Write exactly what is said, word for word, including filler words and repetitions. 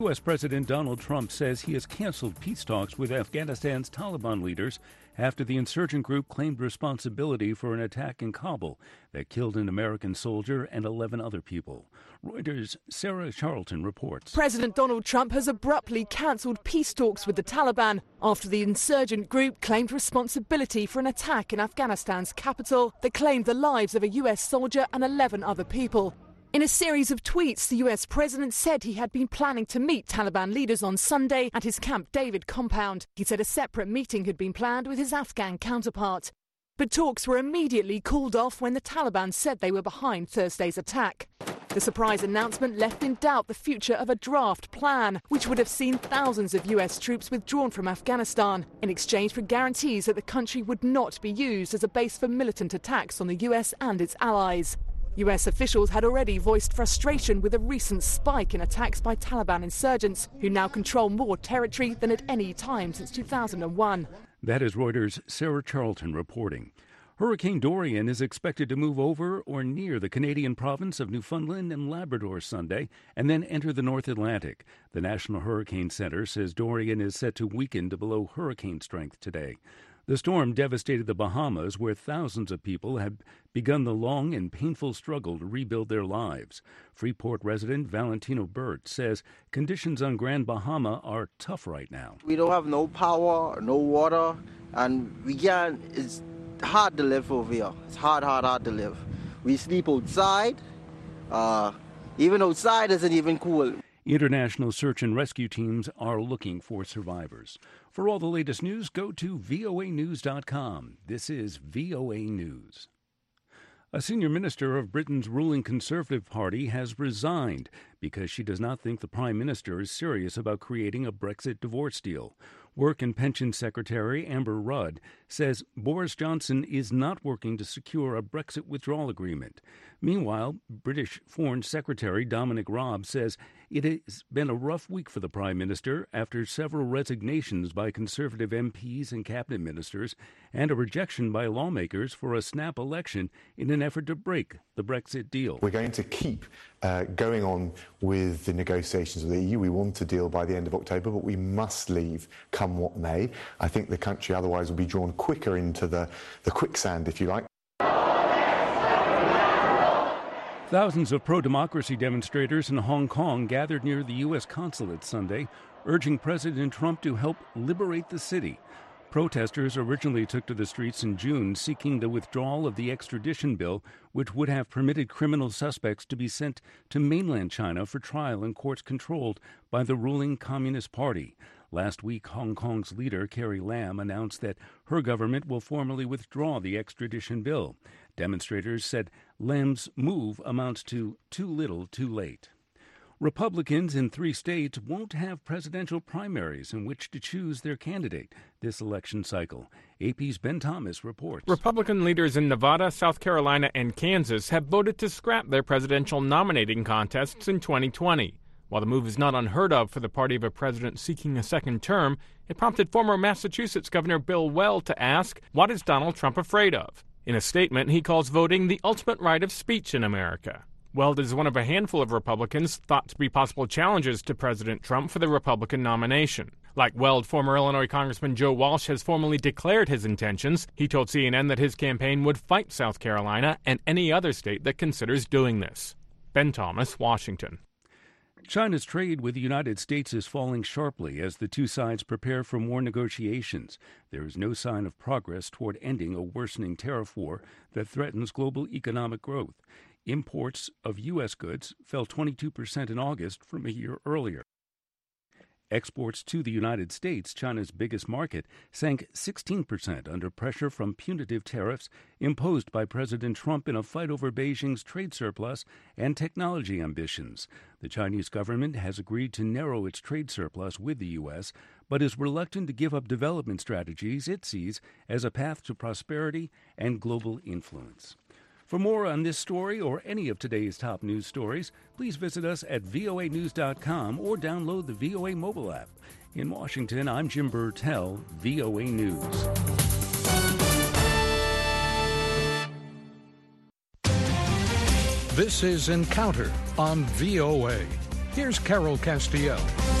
U S. President Donald Trump says he has canceled peace talks with Afghanistan's Taliban leaders after the insurgent group claimed responsibility for an attack in Kabul that killed an American soldier and eleven other people. Reuters' Sarah Charlton reports. President Donald Trump has abruptly cancelled peace talks with the Taliban after the insurgent group claimed responsibility for an attack in Afghanistan's capital that claimed the lives of a U S soldier and eleven other people. In a series of tweets, the U S president said he had been planning to meet Taliban leaders on Sunday at his Camp David compound. He said a separate meeting had been planned with his Afghan counterpart. But talks were immediately called off when the Taliban said they were behind Thursday's attack. The surprise announcement left in doubt the future of a draft plan, which would have seen thousands of U S troops withdrawn from Afghanistan in exchange for guarantees that the country would not be used as a base for militant attacks on the U S and its allies. U S officials had already voiced frustration with a recent spike in attacks by Taliban insurgents, who now control more territory than at any time since two thousand one. That is Reuters' Sarah Charlton reporting. Hurricane Dorian is expected to move over or near the Canadian province of Newfoundland and Labrador Sunday and then enter the North Atlantic. The National Hurricane Center says Dorian is set to weaken to below hurricane strength today. The storm devastated the Bahamas, where thousands of people have begun the long and painful struggle to rebuild their lives. Freeport resident Valentino Burt says conditions on Grand Bahama are tough right now. We don't have no power, no water, and we can't, it's hard to live over here. It's hard, hard, hard to live. We sleep outside. Uh, even outside isn't even cool. International search and rescue teams are looking for survivors. For all the latest news, go to V O A news dot com. This is V O A News. A senior minister of Britain's ruling Conservative Party has resigned because she does not think the Prime Minister is serious about creating a Brexit divorce deal. Work and Pension Secretary Amber Rudd says Boris Johnson is not working to secure a Brexit withdrawal agreement. Meanwhile, British Foreign Secretary Dominic Raab says it has been a rough week for the Prime Minister after several resignations by Conservative M Ps and cabinet ministers and a rejection by lawmakers for a snap election in an effort to break the Brexit deal. We're going to keep uh, going on with the negotiations with the E U. We want a deal by the end of October, but we must leave come what may. I think the country otherwise will be drawn quicker into the, the quicksand, if you like. Thousands of pro-democracy demonstrators in Hong Kong gathered near the U S consulate Sunday, urging President Trump to help liberate the city. Protesters originally took to the streets in June seeking the withdrawal of the extradition bill, which would have permitted criminal suspects to be sent to mainland China for trial in courts controlled by the ruling Communist Party. Last week, Hong Kong's leader, Carrie Lam, announced that her government will formally withdraw the extradition bill. Demonstrators said Lam's move amounts to too little too late. Republicans in three states won't have presidential primaries in which to choose their candidate this election cycle. A P's Ben Thomas reports. Republican leaders in Nevada, South Carolina, and Kansas have voted to scrap their presidential nominating contests in twenty twenty. While the move is not unheard of for the party of a president seeking a second term, it prompted former Massachusetts Governor Bill Weld to ask, what is Donald Trump afraid of? In a statement, he calls voting the ultimate right of speech in America. Weld is one of a handful of Republicans thought to be possible challenges to President Trump for the Republican nomination. Like Weld, former Illinois Congressman Joe Walsh has formally declared his intentions. He told C N N that his campaign would fight South Carolina and any other state that considers doing this. Ben Thomas, Washington. China's trade with the United States is falling sharply as the two sides prepare for more negotiations. There is no sign of progress toward ending a worsening tariff war that threatens global economic growth. Imports of U S goods fell twenty-two percent in August from a year earlier. Exports to the United States, China's biggest market, sank sixteen percent under pressure from punitive tariffs imposed by President Trump in a fight over Beijing's trade surplus and technology ambitions. The Chinese government has agreed to narrow its trade surplus with the U S, but is reluctant to give up development strategies it sees as a path to prosperity and global influence. For more on this story or any of today's top news stories, please visit us at V O A news dot com or download the V O A mobile app. In Washington, I'm Jim Burtell, V O A News. This is Encounter on V O A. Here's Carol Castillo.